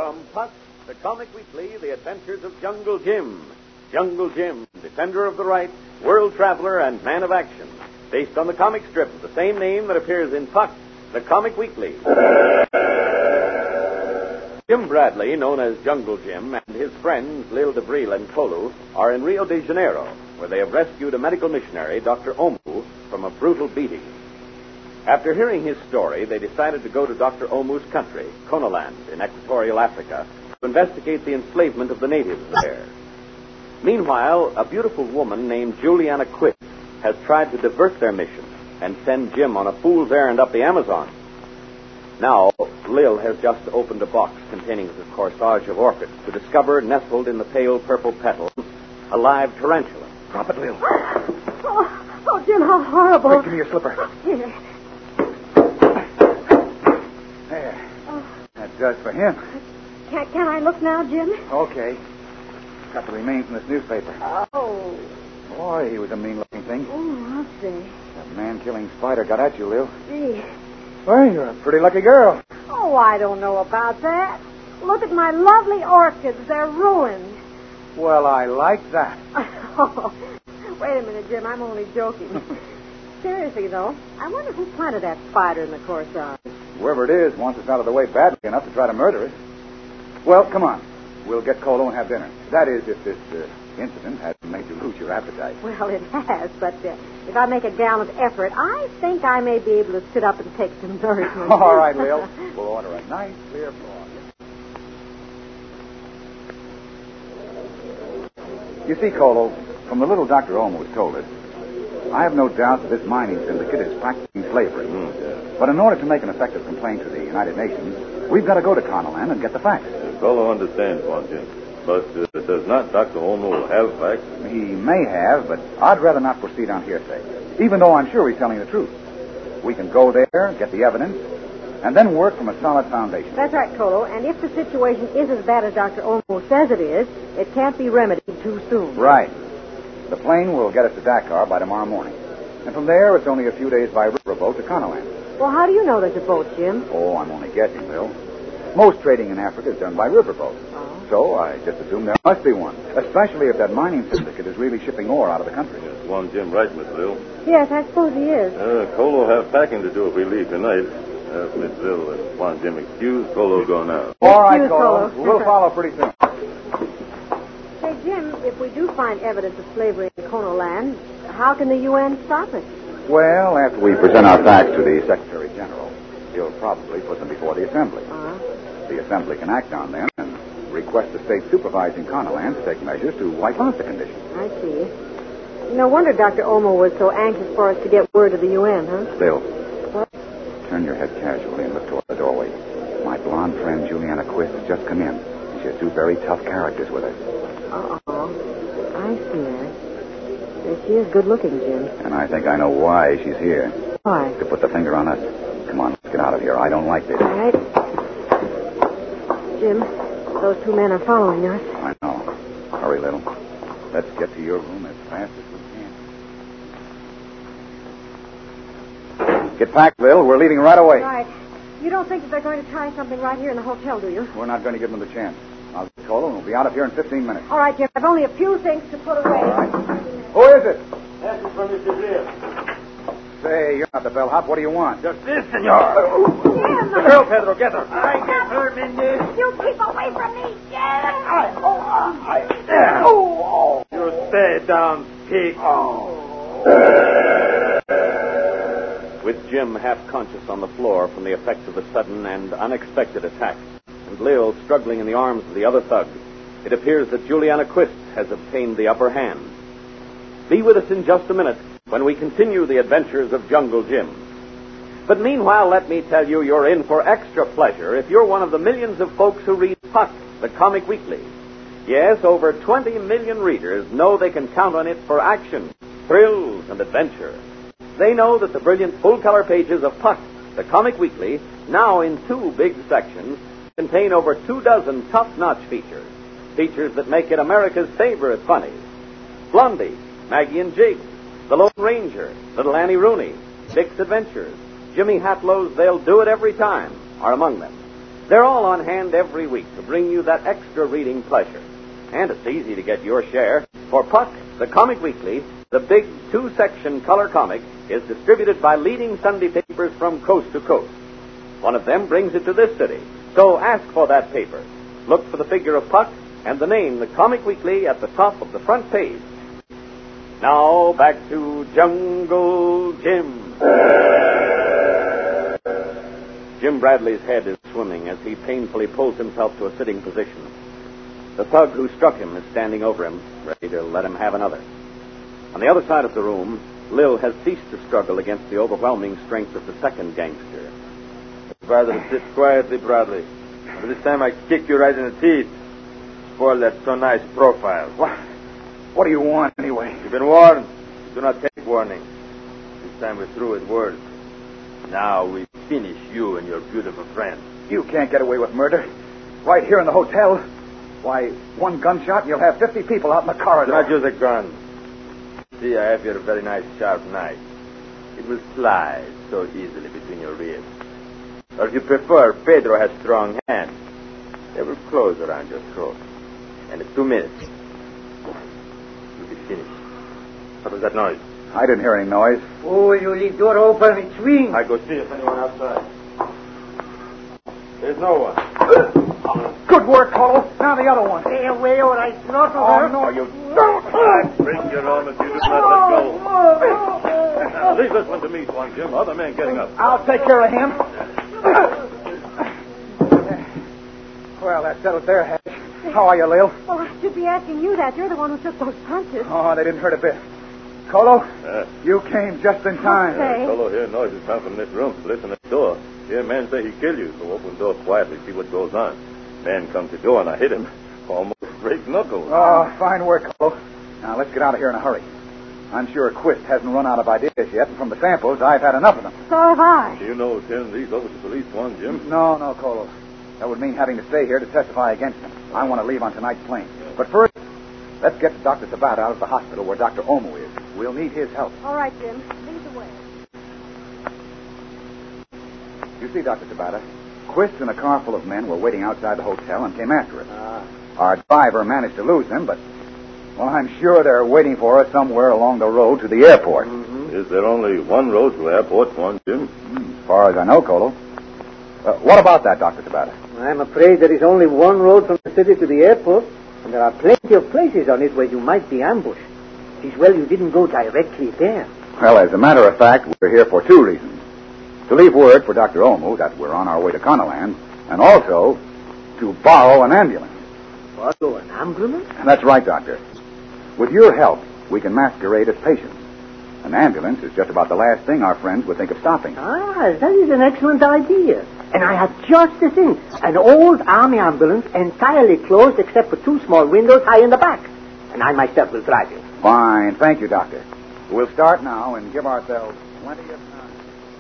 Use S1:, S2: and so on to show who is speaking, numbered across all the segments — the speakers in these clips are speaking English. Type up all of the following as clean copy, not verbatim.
S1: From Puck, the Comic Weekly, The Adventures of Jungle Jim. Jungle Jim, defender of the right, world traveler, and man of action. Based on the comic strip of the same name that appears in Puck, the Comic Weekly. Jim Bradley, known as Jungle Jim, and his friends, Lil DeVril and Kolu, are in Rio de Janeiro, where they have rescued a medical missionary, Dr. Omu, from a brutal beating. After hearing his story, they decided to go to Dr. Omu's country, Konoland, in equatorial Africa, to investigate the enslavement of the natives there. Meanwhile, a beautiful woman named Juliana Quist has tried to divert their mission and send Jim on a fool's errand up the Amazon. Now, Lil has just opened a box containing a corsage of orchids to discover, nestled in the pale purple petals, a live tarantula.
S2: Drop it, Lil.
S3: Oh, Jim, how horrible.
S2: Quick, give me your slipper.
S3: Here.
S2: There. That does for him.
S3: Can I look now, Jim?
S2: Okay. Got the remains in this newspaper.
S3: Oh.
S2: Boy, he was a mean-looking thing.
S3: Oh, I'll say.
S2: That man-killing spider got at you, Lil.
S3: Gee.
S2: Well, you're a pretty lucky girl.
S3: Oh, I don't know about that. Look at my lovely orchids. They're ruined.
S2: Well, I like that.
S3: Oh, wait a minute, Jim. I'm only joking. Seriously, though, I wonder who planted that spider in the corsage.
S2: Whoever it is wants us out of the way badly enough to try to murder us. Well, come on. We'll get Colo and have dinner. That is, if this incident hasn't made you lose your appetite.
S3: Well, it has, but if I make a gallant effort, I think I may be able to sit up and take some nourishment.
S2: All right, Lil. We'll order a nice, clear floor. You see, Colo, from the little Dr. Olmos told us, I have no doubt that this mining syndicate is practicing slavery. But in order to make an effective complaint to the United Nations, we've got to go to Konoland and get the facts.
S4: Colo understands, Juan Jim. But does not Dr. Olmo have facts?
S2: He may have, but I'd rather not proceed on hearsay, even though I'm sure he's telling the truth. We can go there, get the evidence, and then work from a solid foundation.
S3: That's right, Colo. And if the situation is as bad as Dr. Olmo says it is, it can't be remedied too soon.
S2: Right. The plane will get us to Dakar by tomorrow morning. And from there, it's only a few days by riverboat to Konoland.
S3: Well, how do you know there's a boat, Jim?
S2: Oh, I'm only guessing, Bill. Most trading in Africa is done by riverboat.
S3: Oh.
S2: So I just assume there must be one, especially if that mining syndicate is really shipping ore out of the country.
S4: Is Juan Jim right, Miss Lil?
S3: Yes, I suppose he is.
S4: Colo have packing to do if we leave tonight. Miss Lil and Juan Jim excused, Colo go now.
S2: All right,
S3: Excuse
S2: Colo.
S3: Colo.
S2: We'll follow pretty soon.
S3: Say, Jim, if we do find evidence of slavery in Konoland, how can the UN stop it?
S2: Well, after we present our facts to the Secretary General, he'll probably put them before the Assembly. The Assembly can act on them and request the state supervising Konoland to take measures to wipe out the condition.
S3: I see. No wonder Dr. Olmo was so anxious for us to get word to the UN, huh?
S2: Bill,
S3: What?
S2: turn your head casually and look toward the doorway. My blonde friend Juliana Quist has just come in. She has two very tough characters with her.
S3: Uh-oh. I see her. Yes, she is good looking, Jim.
S2: And I think I know why she's here.
S3: Why?
S2: To put the finger on us. Come on, let's get out of here. I don't like this.
S3: All right. Jim, those two men are following us.
S2: I know. Hurry, little. Let's get to your room as fast as we can. Get packed, Lil. We're leaving right away.
S3: Right. You don't think that they're going to try something right here in the hotel, do you?
S2: We're not going to give them the chance. I'll get Colo and we'll be out of here in 15 minutes.
S3: All right, Jim. I've only a few things to put away.
S2: All right. Who is it?
S1: This is from Mr. DeVril.
S2: Say, you're not the bellhop. What do you want?
S1: Just this, senor.
S3: Jim!
S1: The girl, Pedro, get her. I get her, Mendez.
S3: You keep away from me, Jim!
S1: You stay down, pig. With Jim half conscious on the floor from the effects of the sudden and unexpected attack, and Lil struggling in the arms of the other thug, it appears that Juliana Quist has obtained the upper hand. Be with us in just a minute when we continue the adventures of Jungle Jim. But meanwhile, let me tell you, you're in for extra pleasure if you're one of the millions of folks who read Puck, the Comic Weekly. Yes, over 20 million readers know they can count on it for action, thrills, and adventure. They know that the brilliant full-color pages of Puck, the Comic Weekly, now in 2 big sections, contain over 24 top-notch features. Features that make it America's favorite funnies. Blondie, Maggie and Jiggs, The Lone Ranger, Little Annie Rooney, Dick's Adventures, Jimmy Hatlow's They'll Do It Every Time are among them. They're all on hand every week to bring you that extra reading pleasure. And it's easy to get your share. For Puck, the Comic Weekly, the big 2-section color comic, is distributed by leading Sunday papers from coast to coast. One of them brings it to this city. So ask for that paper. Look for the figure of Puck and the name, the Comic Weekly, at the top of the front page. Now, back to Jungle Jim. Jim Bradley's head is swimming as he painfully pulls himself to a sitting position. The thug who struck him is standing over him, ready to let him have another. On the other side of the room, Lil has ceased to struggle against the overwhelming strength of the second gangster.
S5: Rather sit quietly, Bradley. But this time I kick you right in the teeth. Spoil that so nice profile.
S2: What do you want, anyway?
S5: You've been warned. Do not take warning. This time we're through with words. Now we finish you and your beautiful friend.
S2: You can't get away with murder. Right here in the hotel. Why, one gunshot and you'll have 50 people out in the corridor.
S5: Do not use a gun. See, I have here a very nice sharp knife. It will slide so easily between your ribs. Or if you prefer, Pedro has strong hands. They will close around your throat. And in 2 minutes, you'll be finished. What was that noise?
S2: I didn't hear any noise.
S6: Oh, you leave door open and swing.
S5: I go see if anyone outside. There's no one.
S2: Good work, Colo. Now the other one.
S6: Stay away or I throttle
S2: Oh,
S6: her.
S2: no, you don't.
S4: Bring your arm if you do not let go. Now, leave this one to me, Swan Jim. Other man getting up.
S2: I'll take care of him. Well, that settles their heads. How are you, Lil?
S3: Well, I should be asking you that. You're the one who took those punches.
S2: Oh, they didn't hurt a bit. Colo, you came just in time.
S3: Okay.
S4: Fellow hear noises come from this room. Listen at the door. Hear man say he killed you, so open the door quietly, see what goes on. Man comes to the door and I hit him. Almost break knuckles.
S2: Oh, fine work, Colo. Now, let's get out of here in a hurry. I'm sure Quist hasn't run out of ideas yet, and from the samples, I've had enough of them.
S3: So have I.
S4: Do you know turn these over to police, Swan Jim?
S2: No, Colo. That would mean having to stay here to testify against him. I want to leave on tonight's plane. But first, let's get Dr. Sabat out of the hospital where Dr. Omo is. We'll need his help.
S3: All right, Jim. Lead the way.
S2: You see, Dr. Sabata, Quist and a car full of men were waiting outside the hotel and came after us. Our driver managed to lose them, but, well, I'm sure they're waiting for us somewhere along the road to the airport.
S4: Mm-hmm. Is there only one road to the airport, Swan Jim?
S2: As far as I know, Colo. What about that, Dr. Sabata?
S6: I'm afraid there is only one road from the city to the airport, and there are plenty of places on it where you might be ambushed. It's well you didn't go directly there.
S2: Well, as a matter of fact, we're here for 2 reasons. To leave word for Dr. Omo that we're on our way to Conaland, and also to borrow an ambulance.
S6: Borrow an ambulance?
S2: That's right, Doctor. With your help, we can masquerade as patients. An ambulance is just about the last thing our friends would think of stopping.
S6: Ah, that is an excellent idea. And I have just the thing. An old army ambulance entirely closed except for 2 small windows high in the back. And I myself will drive it.
S2: Fine. Thank you, Doctor. We'll start now and give ourselves plenty of time.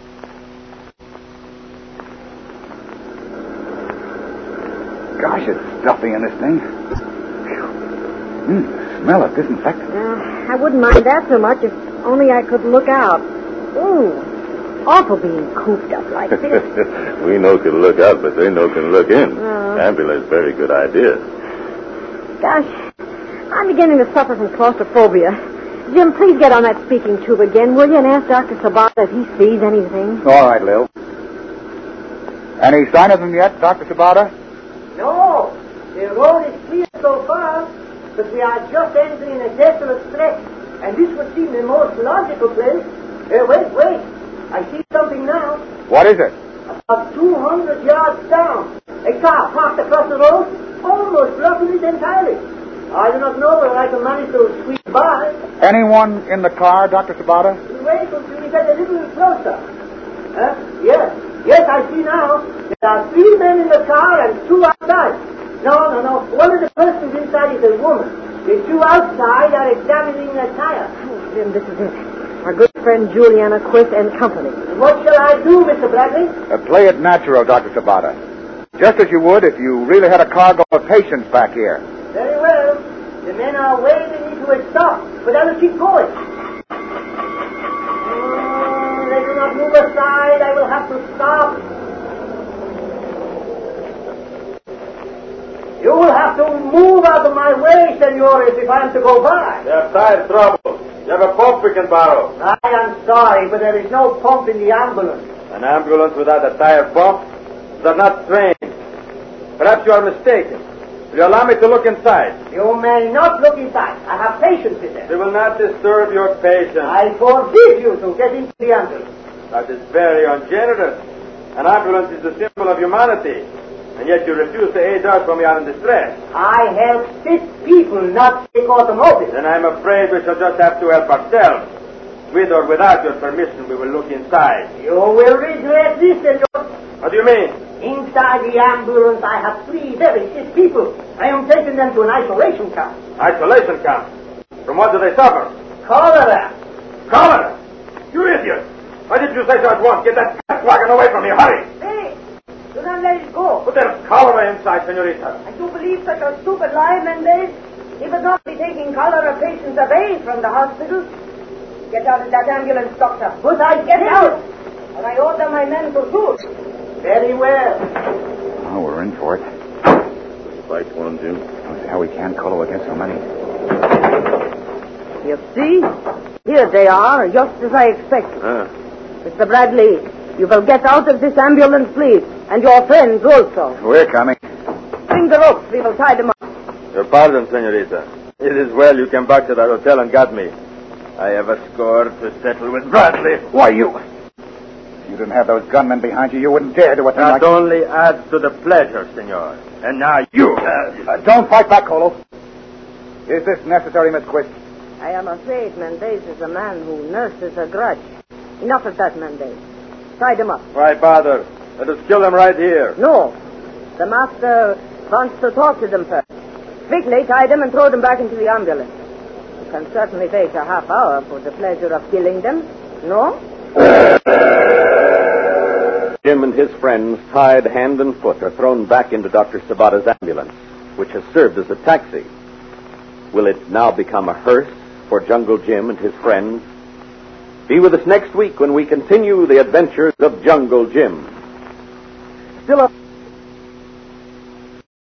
S2: Gosh, it's stuffy in this thing. The smell of disinfectant.
S3: I wouldn't mind that so much if only I could look out. Ooh, awful being cooped up like this.
S4: We know can look out, but they know can look in. Ambulance, very good idea.
S3: Gosh, I'm beginning to suffer from claustrophobia. Jim, please get on that speaking tube again, will you, and ask Dr. Sabata if he sees anything.
S2: All right, Lil. Any sign of them yet, Dr. Sabata?
S6: No, the road is clear so far, but we are just entering a desolate stretch, and this would seem the most logical place. Wait. I see something now.
S2: What is it?
S6: About 200 yards down. A car parked across the road, almost blocking it entirely. I do not know whether I can manage to squeeze by.
S2: Anyone in the car, Dr. Sabata?
S6: Wait until we get a little closer. Yes, I see now. There are 3 men in the car and 2 outside. No. One of the persons inside is a woman. The 2 outside are examining the tire.
S3: Oh, Jim, this is it. Our good friend Juliana Quist and company.
S6: And what shall I do, Mr. Bradley?
S2: Play it natural, Dr. Sabata. Just as you would if you really had a cargo of patients back here.
S6: Very well. The men are waving me to a stop, but I will keep going. They do not move aside. I will have to stop. to move out of my way, senores, if I am to go by.
S5: You have tire trouble. You have a pump we can borrow.
S6: I am sorry, but there is no pump in the ambulance.
S5: An ambulance without a tire pump? They're not trained. Perhaps you are mistaken. Will you allow me to look inside?
S6: You may not look inside. I have patience with them.
S5: We will not disturb your patience.
S6: I forbid you to get into the ambulance.
S5: That is very ungenerous. An ambulance is the symbol of humanity, and yet you refuse to aid us when we are in distress.
S6: I help sick people, not sick automobiles.
S5: Then I'm afraid we shall just have to help ourselves. With or without your permission, we will look inside.
S6: You will regret this, senor.
S5: What do you mean?
S6: Inside the ambulance, I have 3 very sick people. I am taking them to an isolation camp.
S5: Isolation camp? From what do they suffer?
S6: Cholera.
S5: Cholera? You idiot! Why didn't you say so at once? Get that wagon away from me. Hurry!
S6: Hey, do not let it go.
S5: But there's cholera inside, senorita.
S6: I do believe such a stupid lie, Mendez. He would not be taking cholera patients away from the hospital. Get out of that ambulance, doctor. But I get out, or I order my men to shoot. Very well.
S2: Oh, we're in for it.
S4: Fight one, Jim.
S2: Don't see how we can, Colo, against so many.
S3: You see? Here they are, just as I expected. Mr. Bradley, you will get out of this ambulance, please. And your friends also.
S2: We're coming.
S3: Bring the ropes. We will tie them up.
S5: Your pardon, senorita. It is well you came back to that hotel and got me. I have a score to settle with Bradley.
S2: Why, you... If you didn't have those gunmen behind you, you wouldn't dare do a thing
S5: That
S2: like...
S5: only adds to the pleasure, senor. And now you...
S2: Don't fight back, Colo. Is this necessary, Miss Quist?
S3: I am afraid Mendez is a man who nurses a grudge. Enough of that, Mendez. Tie them up.
S5: Why bother? Let us kill them right here.
S3: No. The master wants to talk to them first. Quickly tie them and throw them back into the ambulance. You can certainly wait a half hour for the pleasure of killing them. No?
S1: Jim and his friends, tied hand and foot, are thrown back into Dr. Sabata's ambulance, which has served as a taxi. Will it now become a hearse for Jungle Jim and his friends? Be with us next week when we continue the adventures of Jungle Jim. Still up.